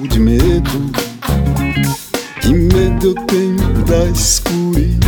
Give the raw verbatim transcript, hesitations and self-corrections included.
de medo. Que medo eu tenho da escuridão.